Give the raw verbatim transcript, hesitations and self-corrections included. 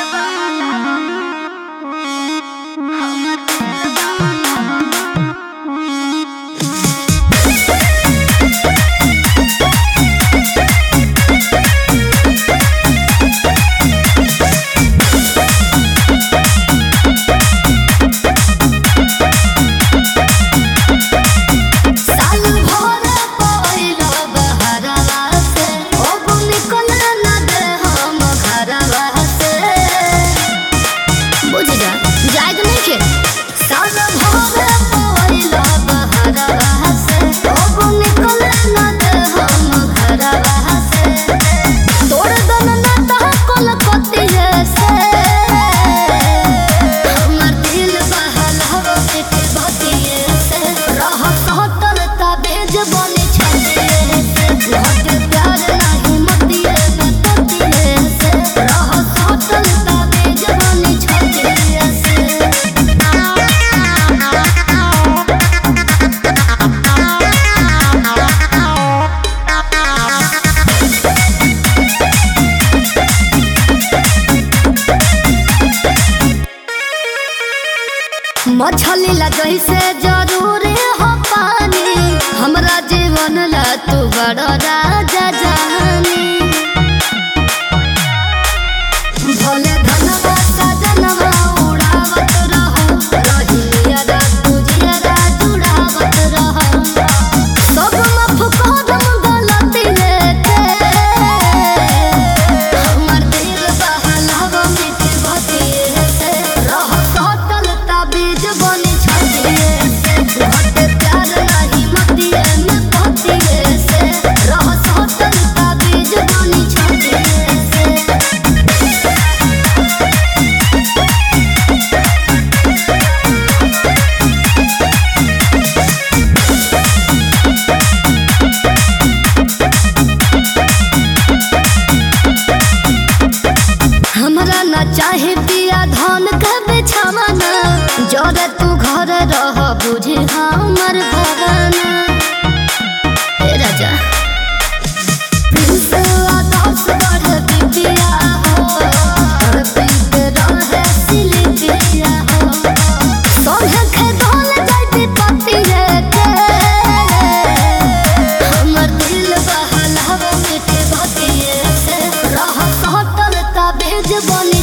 मछली ला जैसे जरूरी हो पानी, हमरा जीवन ला तू बड़ा राजा जानी। भले धनवा सजनवा उड़ावत रहो, रहिया तुझिया जुड़ावत रहो। सब माफ करम गलती लेके, हमर दिल बहलावा मीठी बतिये से। रह सटल ताबीज बनी छतिये से, घटे प्यार नहीं मतिये में पतिये से। रह सटल ताबीज बनी छतिये से। हमरा न चाहे पिया धन के बिछावना, जरे तू घर रह बुझे हमर भवना। ए राजा प्रिंस आदर्श बढ़ बिटिया हो, और पीते रहे सिलिपिया हो। सोहे खेदोल जाती पतिये के, हमर दिल बहलावा मीठी बतिये से। रह सटल ताबीज बनी